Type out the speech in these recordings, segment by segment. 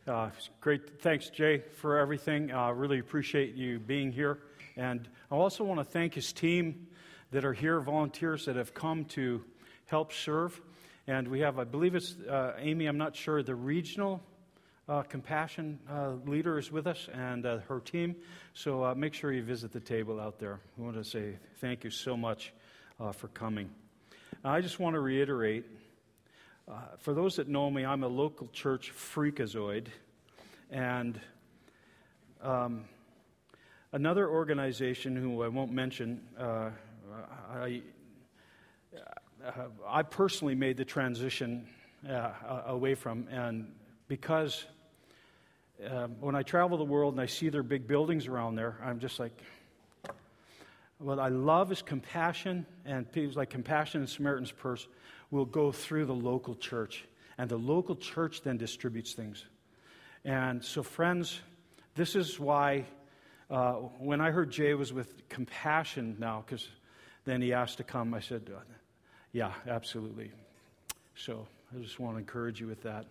It's great. Thanks, Jay, for everything. Really appreciate you being here. And I also want to thank his team that are here, volunteers that have come to help serve. And we have, I believe it's Amy, I'm not sure, the regional compassion leader is with us and her team. So make sure you visit the table out there. I want to say thank you so much for coming. I just want to reiterate, for those that know me, I'm a local church freakazoid, and another organization who I won't mention, I personally made the transition away from, and because when I travel the world and I see their big buildings around there, I'm just like, what I love is compassion, and people like Compassion and Samaritan's Purse will go through the local church, and the local church then distributes things. And so, friends, this is why when I heard Jay was with Compassion now, because then he asked to come, I said, yeah, absolutely. So I just want to encourage you with that.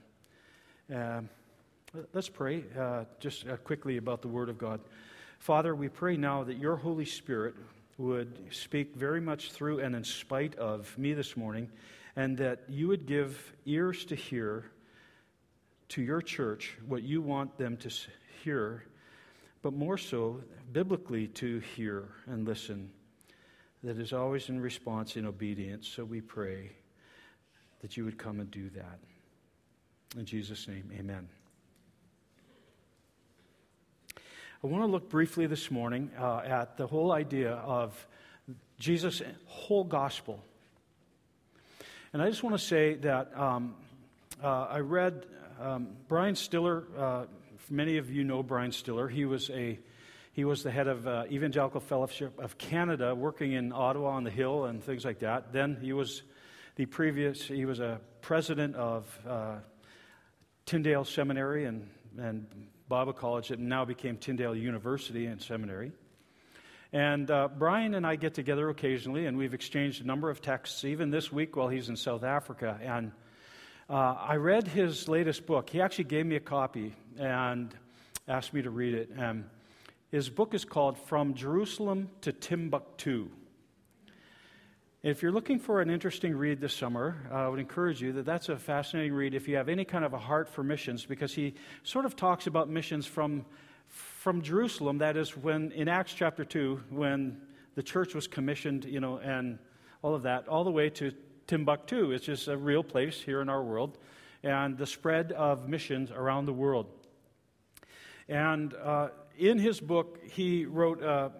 Let's pray just quickly about the Word of God. Father, we pray now that your Holy Spirit would speak very much through and in spite of me this morning, and that you would give ears to hear to your church what you want them to hear, but more so, biblically, to hear and listen, that is always in response in obedience. So we pray that you would come and do that. In Jesus' name, amen. I want to look briefly this morning at the whole idea of Jesus' whole gospel. And I just want to say that I read Brian Stiller. Many of you know Brian Stiller. He was the head of Evangelical Fellowship of Canada, working in Ottawa on the Hill and things like that. Then he was a president of Tyndale Seminary and Bible College, that now became Tyndale University and Seminary. And Brian and I get together occasionally, and we've exchanged a number of texts, even this week while he's in South Africa. And I read his latest book. He actually gave me a copy and asked me to read it. His book is called From Jerusalem to Timbuktu. If you're looking for an interesting read this summer, I would encourage you that's a fascinating read if you have any kind of a heart for missions, because he sort of talks about missions from Jerusalem. That is, when in Acts chapter 2, when the church was commissioned, and all of that, all the way to Timbuktu. It's just a real place here in our world, and the spread of missions around the world. And in his book, he wrote,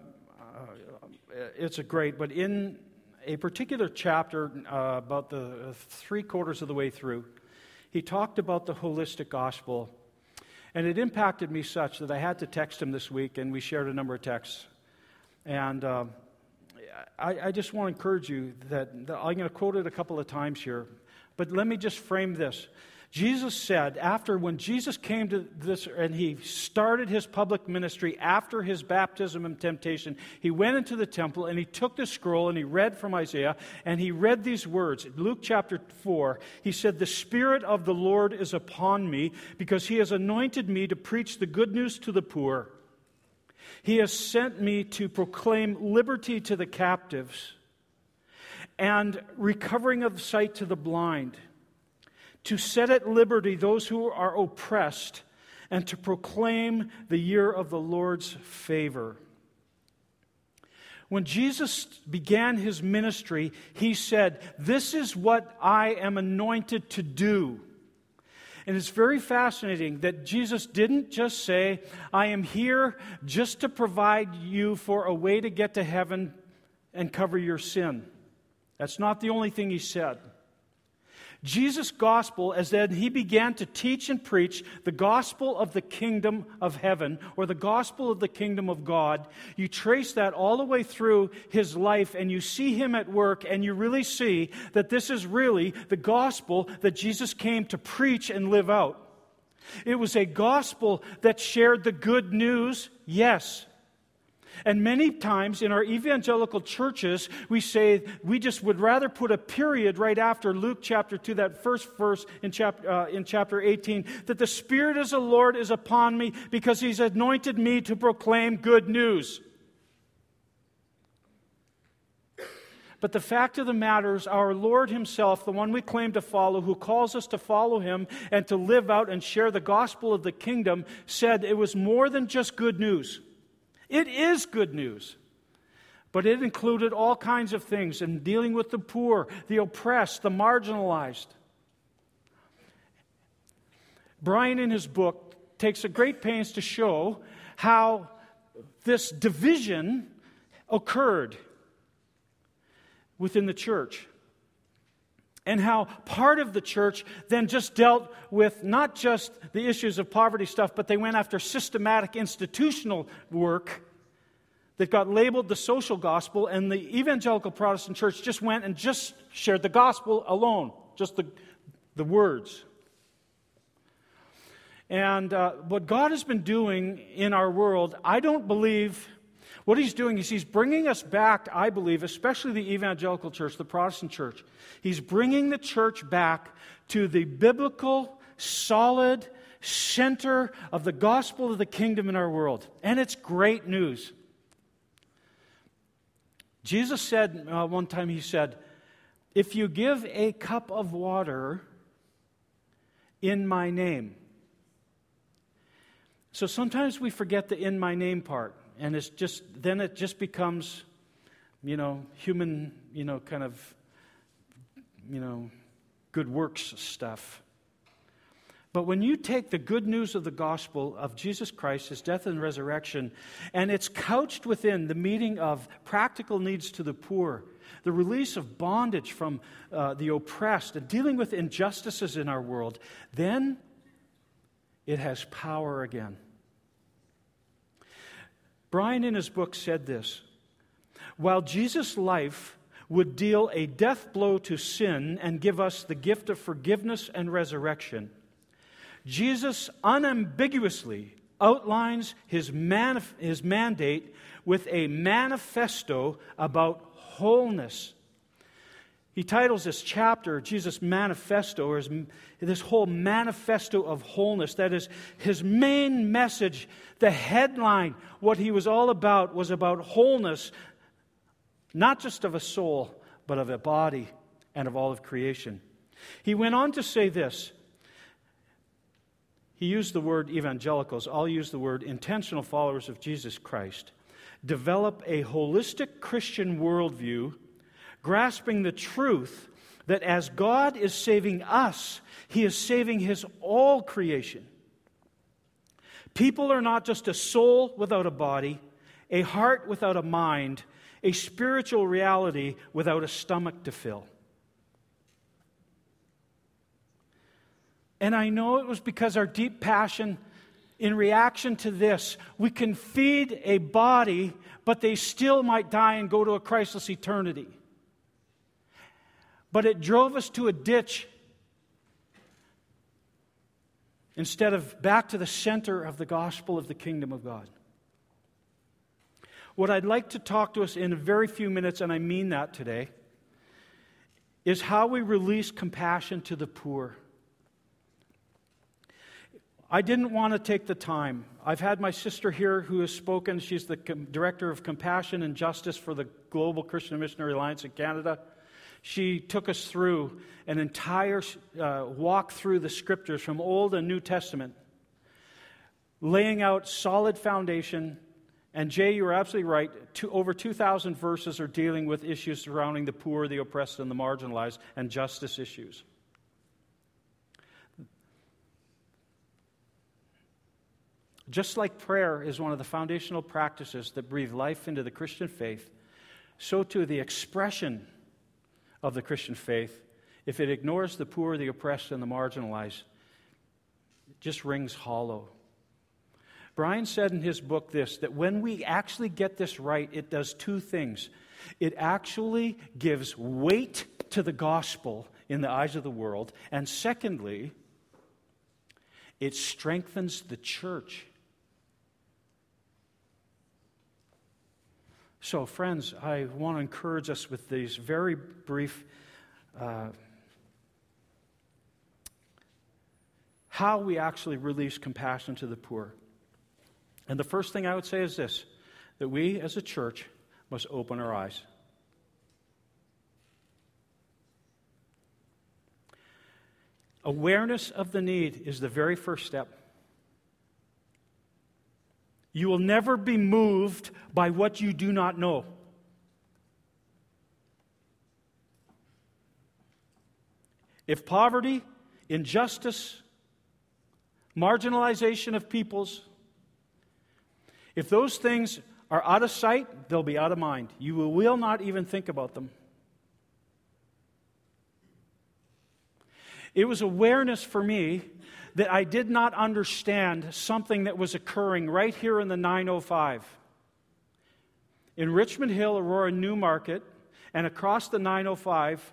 but in a particular chapter, about the 3/4 of the way through, he talked about the holistic gospel. And it impacted me such that I had to text him this week, and we shared a number of texts. And I just want to encourage you that I'm going to quote it a couple of times here, but let me just frame this. Jesus said, when Jesus came to this and he started his public ministry after his baptism and temptation, he went into the temple and he took the scroll and he read from Isaiah, and he read these words. Luke chapter 4, he said, "The Spirit of the Lord is upon me, because he has anointed me to preach the good news to the poor. He has sent me to proclaim liberty to the captives and recovering of sight to the blind, to set at liberty those who are oppressed, and to proclaim the year of the Lord's favor." When Jesus began his ministry, he said, "This is what I am anointed to do." And it's very fascinating that Jesus didn't just say, "I am here just to provide you for a way to get to heaven and cover your sin." That's not the only thing he said. Jesus' gospel, as then he began to teach and preach the gospel of the kingdom of heaven, or the gospel of the kingdom of God, you trace that all the way through his life, and you see him at work, and you really see that this is really the gospel that Jesus came to preach and live out. It was a gospel that shared the good news, yes. And many times in our evangelical churches, we say we just would rather put a period right after Luke chapter 2, that first verse in chapter 18, that the Spirit of the Lord is upon me because He's anointed me to proclaim good news. But the fact of the matter is, our Lord Himself, the one we claim to follow, who calls us to follow Him and to live out and share the gospel of the kingdom, said it was more than just good news. It is good news. But it included all kinds of things in dealing with the poor, the oppressed, the marginalized. Brian, in his book, takes a great pains to show how this division occurred within the church. And how part of the church then just dealt with not just the issues of poverty stuff, but they went after systematic institutional work that got labeled the social gospel, and the evangelical Protestant church just went and just shared the gospel alone, just the words. And what God has been doing in our world, I don't believe... What He's doing is He's bringing us back, I believe, especially the evangelical church, the Protestant church. He's bringing the church back to the biblical, solid center of the gospel of the kingdom in our world. And it's great news. Jesus said one time, He said, if you give a cup of water in my name. So sometimes we forget the in my name part. And it's just, then it just becomes, human, kind of, good works stuff. But when you take the good news of the gospel of Jesus Christ, His death and resurrection, and it's couched within the meeting of practical needs to the poor, the release of bondage from the oppressed, and dealing with injustices in our world, then it has power again. Brian, in his book, said this: while Jesus' life would deal a death blow to sin and give us the gift of forgiveness and resurrection, Jesus unambiguously outlines His mandate with a manifesto about wholeness. He titles this chapter, Jesus' Manifesto, or this whole manifesto of wholeness. That is, His main message, the headline, what He was all about, was about wholeness, not just of a soul, but of a body and of all of creation. He went on to say this. He used the word evangelicals. I'll use the word intentional followers of Jesus Christ. Develop a holistic Christian worldview, grasping the truth that as God is saving us, He is saving His all creation. People are not just a soul without a body, a heart without a mind, a spiritual reality without a stomach to fill. And I know it was because our deep passion in reaction to this, we can feed a body, but they still might die and go to a Christless eternity. But it drove us to a ditch instead of back to the center of the gospel of the kingdom of God. What I'd like to talk to us in a very few minutes, and I mean that today, is how we release compassion to the poor. I didn't want to take the time. I've had my sister here who has spoken. She's the Director of Compassion and Justice for the Global Christian Missionary Alliance in Canada. She took us through an entire walk through the Scriptures from Old and New Testament, laying out solid foundation. And Jay, you were absolutely right. Over 2,000 verses are dealing with issues surrounding the poor, the oppressed, and the marginalized, and justice issues. Just like prayer is one of the foundational practices that breathe life into the Christian faith, so too the expression of the Christian faith, if it ignores the poor, the oppressed, and the marginalized, it just rings hollow. Brian said in his book this, that when we actually get this right, it does two things. It actually gives weight to the gospel in the eyes of the world, and secondly, it strengthens the church. So, friends, I want to encourage us with these very brief how we actually release compassion to the poor. And the first thing I would say is this, that we as a church must open our eyes. Awareness of the need is the very first step. You will never be moved by what you do not know. If poverty, injustice, marginalization of peoples, if those things are out of sight, they'll be out of mind. You will not even think about them. It was awareness for me that I did not understand something that was occurring right here in the 905. In Richmond Hill, Aurora, Newmarket, and across the 905,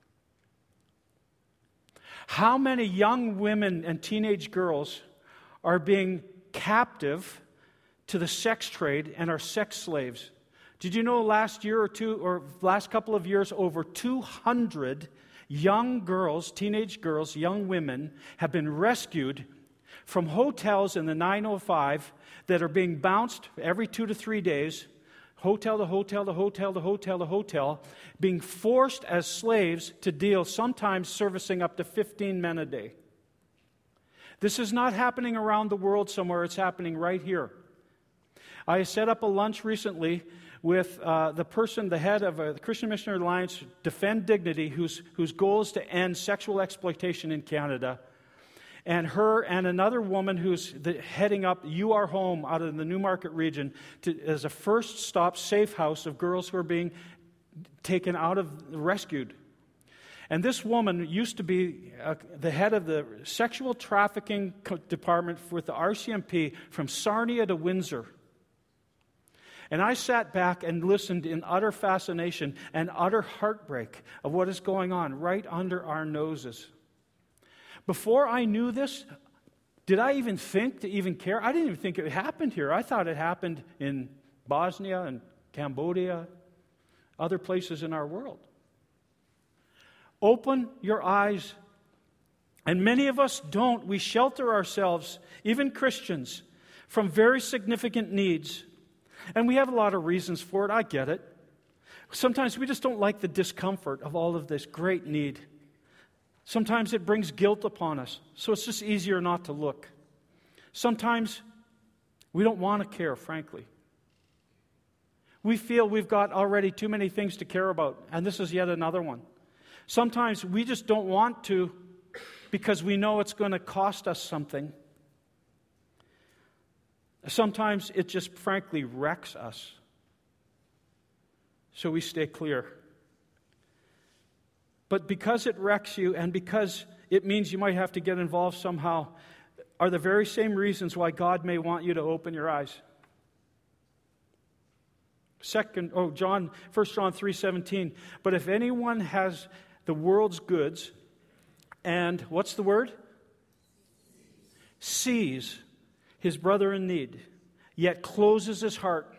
how many young women and teenage girls are being captive to the sex trade and are sex slaves? Did you know last year or two, or last couple of years, over 200 young girls, teenage girls, young women have been rescued from hotels in the 905 that are being bounced every 2 to 3 days, hotel to hotel to hotel to hotel to hotel, being forced as slaves to deal, sometimes servicing up to 15 men a day. This is not happening around the world somewhere, it's happening right here. I set up a lunch recently with the head of the Christian Missionary Alliance, Defend Dignity, whose goal is to end sexual exploitation in Canada. And her and another woman who's heading up You Are Home out of the Newmarket region as a first stop safe house of girls who are being taken out of, rescued. And this woman used to be the head of the sexual trafficking department with the RCMP from Sarnia to Windsor. And I sat back and listened in utter fascination and utter heartbreak of what is going on right under our noses. Before I knew this, did I even think to even care? I didn't even think it happened here. I thought it happened in Bosnia and Cambodia, other places in our world. Open your eyes. And many of us don't. We shelter ourselves, even Christians, from very significant needs. And we have a lot of reasons for it. I get it. Sometimes we just don't like the discomfort of all of this great need. Sometimes it brings guilt upon us, so it's just easier not to look. Sometimes we don't want to care, frankly. We feel we've got already too many things to care about, and this is yet another one. Sometimes we just don't want to because we know it's going to cost us something. Sometimes it just frankly wrecks us. So we stay clear. But because it wrecks you and because it means you might have to get involved somehow are the very same reasons why God may want you to open your eyes. 1 John 3:17. But if anyone has the world's goods and, what's the word? Sees his brother in need, yet closes his heart,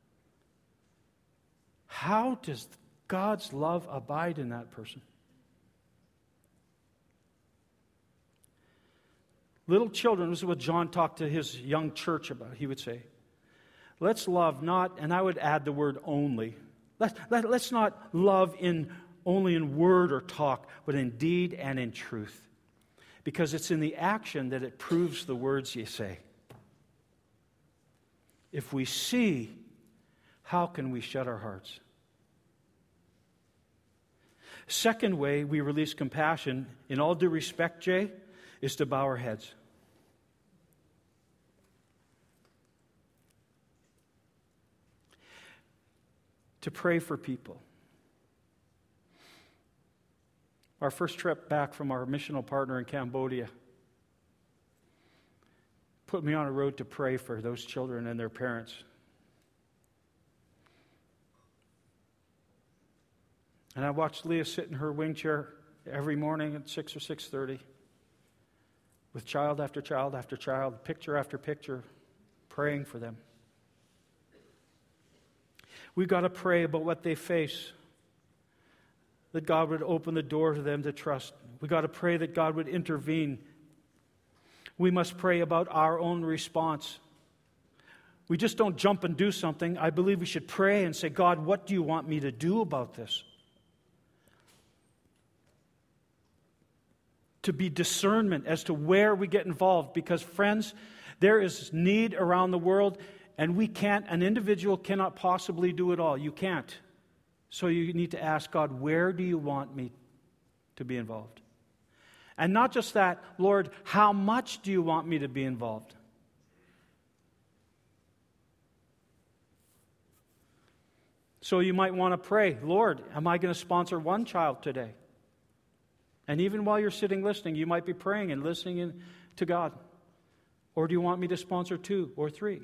how does God's love abide in that person? Little children, this is what John talked to his young church about. He would say, let's love not, and I would add the word only. Let's not love only in word or talk, but in deed and in truth. Because it's in the action that it proves the words you say. If we see, how can we shut our hearts? Second way we release compassion, in all due respect, Jay, is to bow our heads. To pray for people. Our first trip back from our missional partner in Cambodia put me on a road to pray for those children and their parents. And I watched Leah sit in her wing chair every morning at 6 or 6:30 with child after child after child, picture after picture, praying for them. We've got to pray about what they face, that God would open the door to them to trust. We've got to pray that God would intervene. We must pray about our own response. We just don't jump and do something. I believe we should pray and say, God, what do you want me to do about this? To be discernment as to where we get involved. Because, friends, there is need around the world, and an individual cannot possibly do it all. You can't. So you need to ask God, where do you want me to be involved? And not just that, Lord, how much do you want me to be involved? So you might want to pray, Lord, am I going to sponsor one child today? And even while you're sitting listening, you might be praying and listening to God. Or do you want me to sponsor 2 or 3?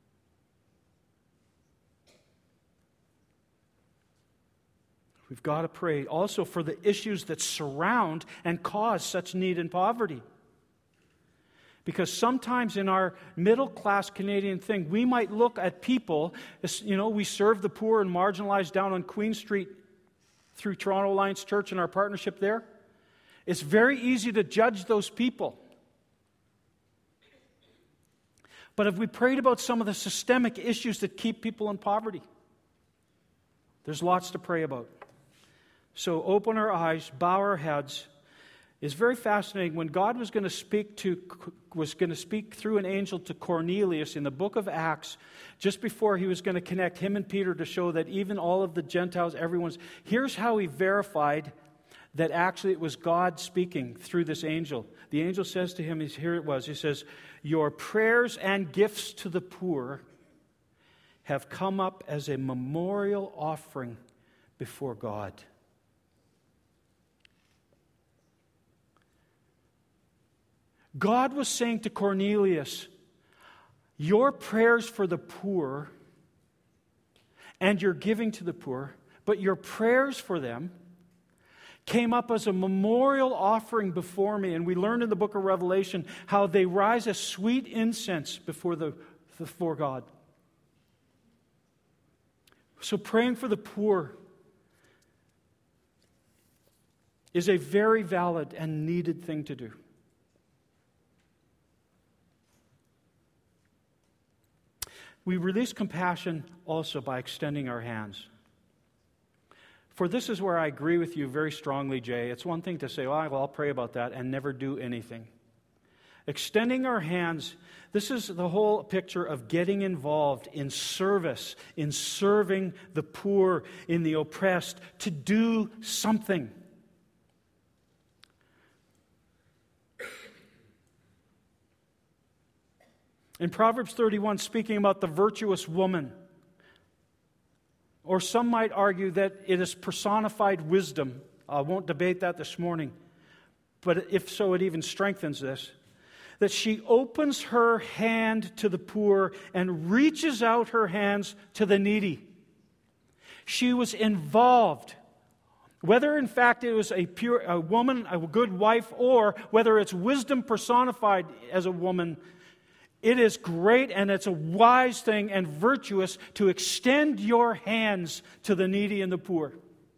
We've got to pray also for the issues that surround and cause such need and poverty. Because sometimes in our middle-class Canadian thing, we might look at people, we serve the poor and marginalized down on Queen Street through Toronto Alliance Church and our partnership there. It's very easy to judge those people. But have we prayed about some of the systemic issues that keep people in poverty? There's lots to pray about. So open our eyes, bow our heads. It's very fascinating. When God was going to speak through an angel to Cornelius in the book of Acts, just before he was going to connect him and Peter to show that even all of the Gentiles, here's how he verified that actually it was God speaking through this angel. The angel says to him, here it was, he says, your prayers and gifts to the poor have come up as a memorial offering before God. God was saying to Cornelius, your prayers for the poor and your giving to the poor, but your prayers for them came up as a memorial offering before me. And we learned in the book of Revelation how they rise as sweet incense before God. So praying for the poor is a very valid and needed thing to do. We release compassion also by extending our hands. For this is where I agree with you very strongly, Jay. It's one thing to say, well, I'll pray about that and never do anything. Extending our hands, this is the whole picture of getting involved in service, in serving the poor, in the oppressed, to do something. In Proverbs 31, speaking about the virtuous woman, or some might argue that it is personified wisdom. I won't debate that this morning, but if so, it even strengthens this. That she opens her hand to the poor and reaches out her hands to the needy. She was involved. Whether in fact it was a woman, a good wife, or whether it's wisdom personified as a woman, it is great and it's a wise thing and virtuous to extend your hands to the needy and the poor.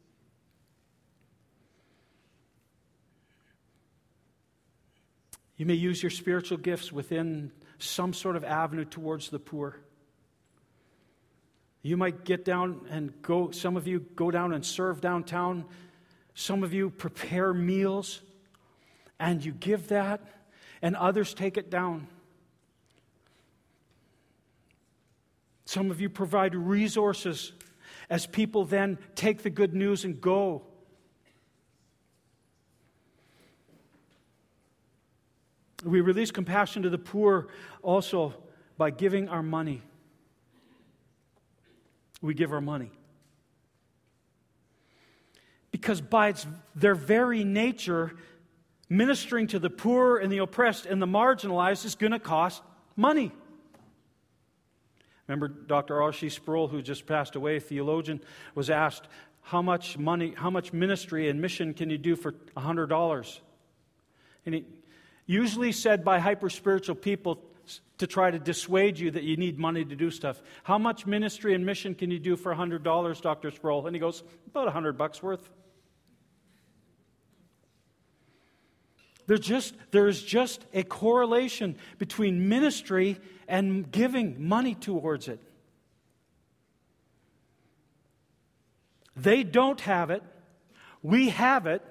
You may use your spiritual gifts within some sort of avenue towards the poor. You might get down and go, some of you go down and serve downtown. Some of you prepare meals and you give that, and others take it down. Some of you provide resources as people then take the good news and go. We release compassion to the poor also by giving our money. We give our money. Because by their very nature, ministering to the poor and the oppressed and the marginalized is going to cost money. Remember Dr. R.C. Sproul, who just passed away, a theologian, was asked, how much ministry and mission can you do for $100? And he usually said by hyper-spiritual people, to try to dissuade you that you need money to do stuff. How much ministry and mission can you do for $100, Dr. Sproul? And he goes, about $100 worth. There is just a correlation between ministry and giving money towards it. They don't have it. We have it.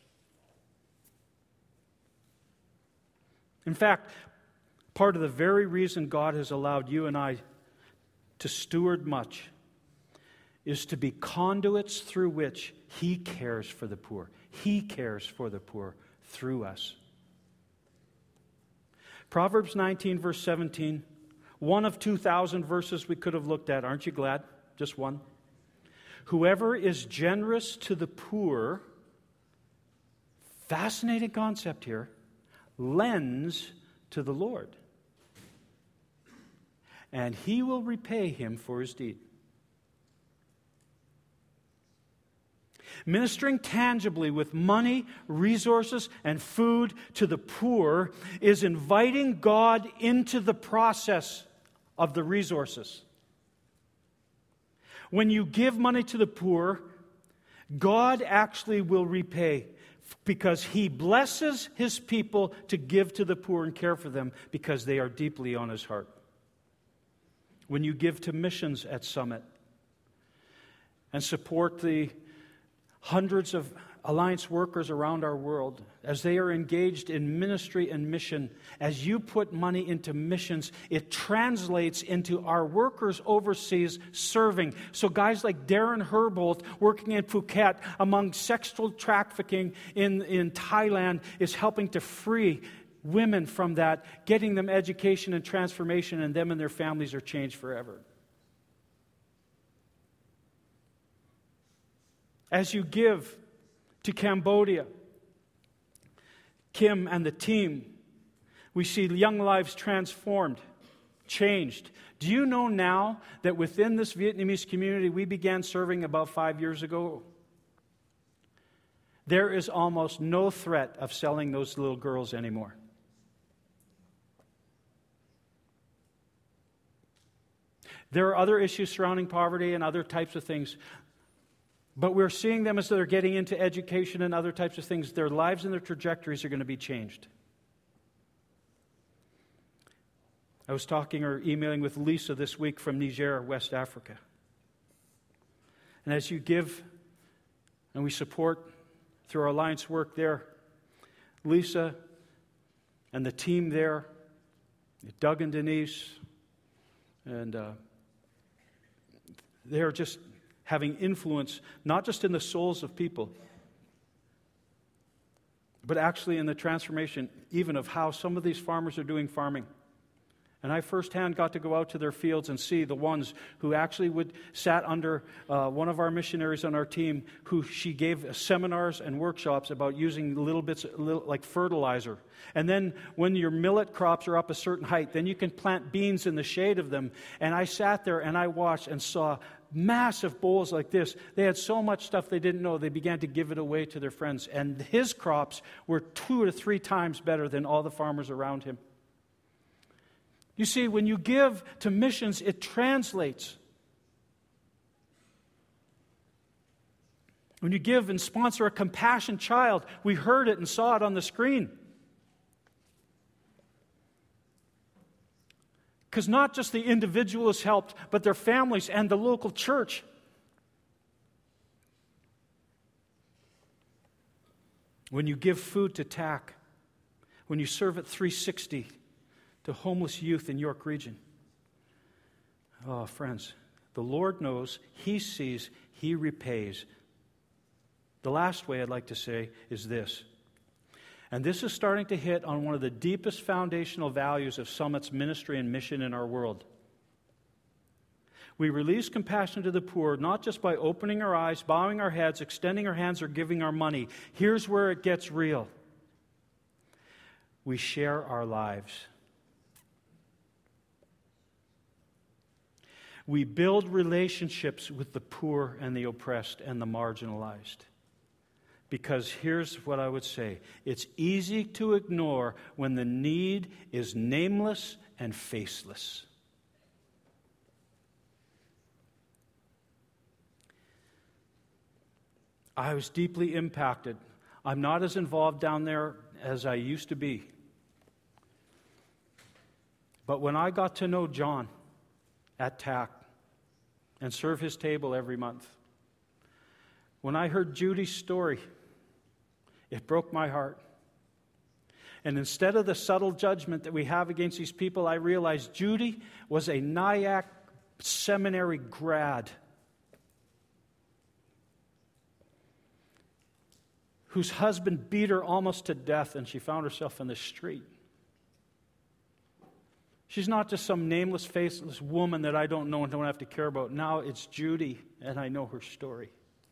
In fact, part of the very reason God has allowed you and I to steward much is to be conduits through which He cares for the poor. He cares for the poor through us. Proverbs 19, verse 17, one of 2,000 verses we could have looked at. Aren't you glad? Just one. Whoever is generous to the poor, fascinating concept here, lends to the Lord, and He will repay him for his deed. Ministering tangibly with money, resources, and food to the poor is inviting God into the process of the resources. When you give money to the poor, God actually will repay, because He blesses His people to give to the poor and care for them because they are deeply on His heart. When you give to missions at Summit and support the hundreds of Alliance workers around our world as they are engaged in ministry and mission, as you put money into missions, it translates into our workers overseas serving. So guys like Darren Herbold working in Phuket among sexual trafficking in Thailand is helping to free women from that, getting them education and transformation, and them and their families are changed forever. As you give to Cambodia, Kim and the team, we see young lives transformed, changed. Do you know now that within this Vietnamese community we began serving about 5 years ago? There is almost no threat of selling those little girls anymore. There are other issues surrounding poverty and other types of things. But we're seeing them as they're getting into education and other types of things. Their lives and their trajectories are going to be changed. I was talking or emailing with Lisa this week from Niger, West Africa. And as you give and we support through our Alliance work there, Lisa and the team there, Doug and Denise, and they are just having influence, not just in the souls of people, but actually in the transformation even of how some of these farmers are doing farming. And I firsthand got to go out to their fields and see the ones who actually sat under one of our missionaries on our team, who she gave seminars and workshops about using little bits like fertilizer. And then when your millet crops are up a certain height, then you can plant beans in the shade of them. And I sat there and I watched and saw massive bowls like this. They had so much stuff they didn't know. They began to give it away to their friends. And his crops were 2 to 3 times better than all the farmers around him. You see, when you give to missions, it translates. When you give and sponsor a compassion child, we heard it and saw it on the screen. Because not just the individual is helped, but their families and the local church. When you give food to TAC, when you serve at 360 to homeless youth in York Region. Oh, friends, the Lord knows, He sees, He repays. The last way I'd like to say is this, and this is starting to hit on one of the deepest foundational values of Summit's ministry and mission in our world. We release compassion to the poor not just by opening our eyes, bowing our heads, extending our hands, or giving our money. Here's where it gets real. We share our lives. We build relationships with the poor and the oppressed and the marginalized. Because here's what I would say. It's easy to ignore when the need is nameless and faceless. I was deeply impacted. I'm not as involved down there as I used to be. But when I got to know John at TAC and serve his table every month, when I heard Judy's story, it broke my heart. And instead of the subtle judgment that we have against these people, I realized Judy was a Nyack seminary grad whose husband beat her almost to death, and she found herself in the street. She's not just some nameless, faceless woman that I don't know and don't have to care about. Now it's Judy, and I know her story.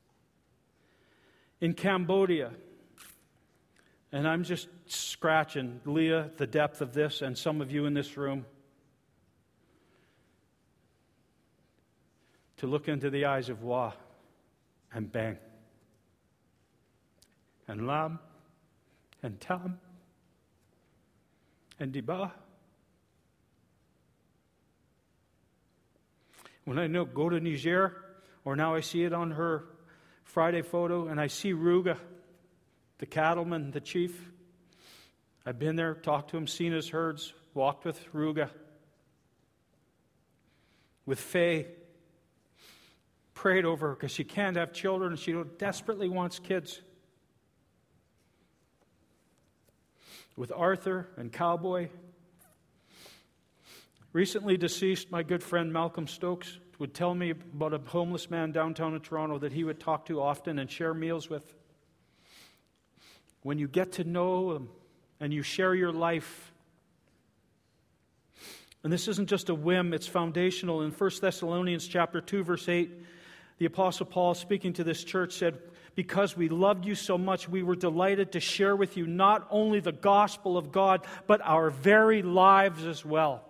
In Cambodia, and I'm just scratching, Leah, the depth of this, and some of you in this room, to look into the eyes of Wah and Bang and Lam and Tam and Diba. When I go to Niger, or now I see it on her Friday photo, and I see Ruga, the cattleman, the chief. I've been there, talked to him, seen his herds, walked with Ruga, with Faye, prayed over her because she can't have children. She desperately wants kids. With Arthur and Cowboy. Recently deceased, my good friend Malcolm Stokes would tell me about a homeless man downtown in Toronto that he would talk to often and share meals with. When you get to know them and you share your life, and this isn't just a whim, it's foundational. In 1 Thessalonians chapter 2, verse 8, the Apostle Paul, speaking to this church, said, "Because we loved you so much, we were delighted to share with you not only the gospel of God, but our very lives as well."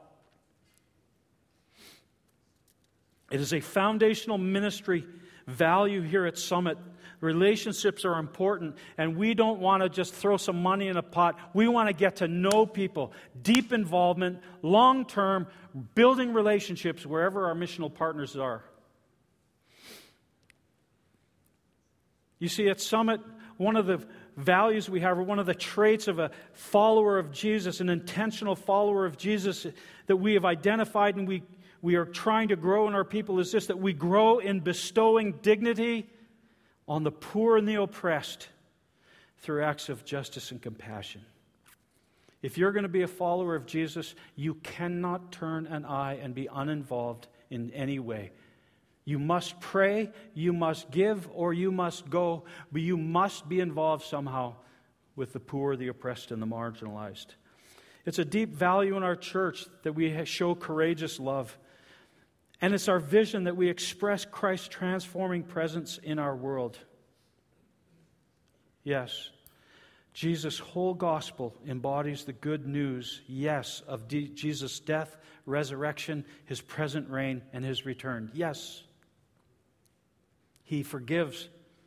It is a foundational ministry value here at Summit. Relationships are important, and we don't want to just throw some money in a pot. We want to get to know people, deep involvement, long-term, building relationships wherever our missional partners are. You see, at Summit, one of the values we have, or one of the traits of a follower of Jesus, an intentional follower of Jesus that we have identified and we are trying to grow in our people is this, that we grow in bestowing dignity on the poor and the oppressed through acts of justice and compassion. If you're going to be a follower of Jesus, you cannot turn an eye and be uninvolved in any way. You must pray, you must give, or you must go, but you must be involved somehow with the poor, the oppressed, and the marginalized. It's a deep value in our church that we show courageous love. And it's our vision that we express Christ's transforming presence in our world. Yes, Jesus' whole gospel embodies the good news, yes, of Jesus' death, resurrection, His present reign, and His return. Yes, He forgives.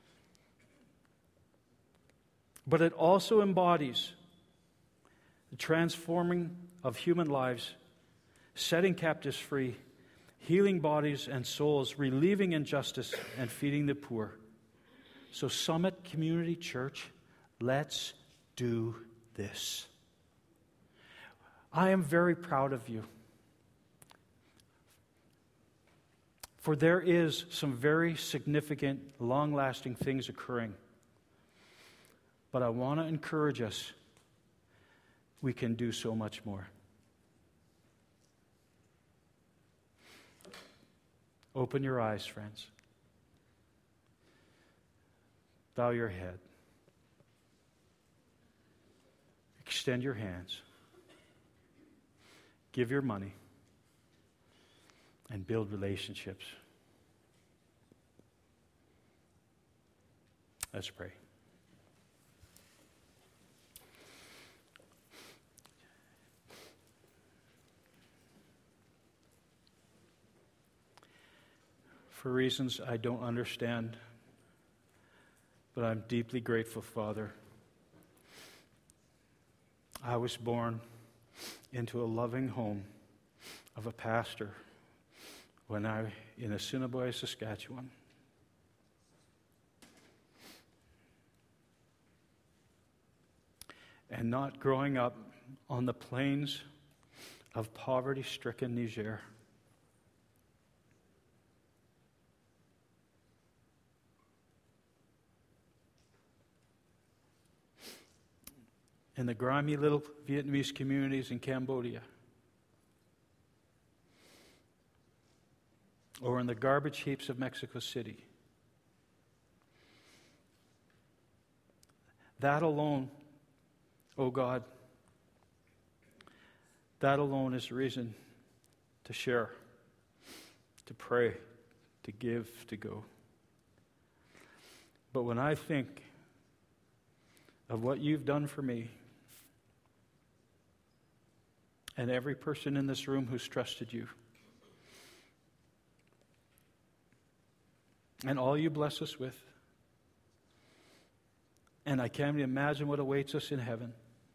But it also embodies the transforming of human lives, setting captives free, healing bodies and souls, relieving injustice, and feeding the poor. So Summit Community Church, let's do this. I am very proud of you. For there is some very significant, long-lasting things occurring. But I want to encourage us, we can do so much more. Open your eyes, friends. Bow your head. Extend your hands. Give your money. And build relationships. Let's pray. For reasons I don't understand, But I'm deeply grateful, Father. I was born into a loving home of a pastor in Assiniboia, Saskatchewan. And not growing up on the plains of poverty-stricken Niger. In the grimy little Vietnamese communities in Cambodia. Or in the garbage heaps of Mexico City. That alone, oh God, that alone is reason to share, to pray, to give, to go. But when I think of what you've done for me, and every person in this room who's trusted you, and all you bless us with, and I can't even imagine what awaits us in heaven.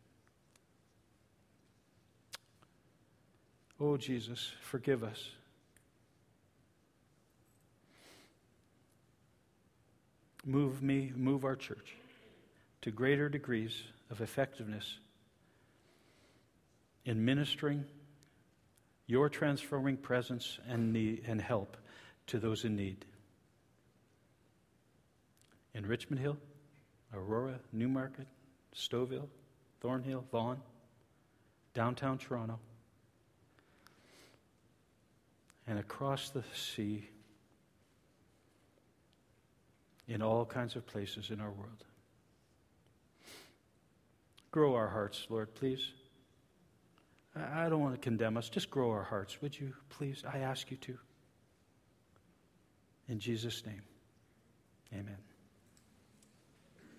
Oh, Jesus, forgive us. Move our church to greater degrees of effectiveness in ministering your transforming presence and help to those in need. In Richmond Hill, Aurora, Newmarket, Stouffville, Thornhill, Vaughan, downtown Toronto, and across the sea in all kinds of places in our world. Grow our hearts, Lord, please. I don't want to condemn us. Just grow our hearts, would you, please? I ask you to. In Jesus' name, amen.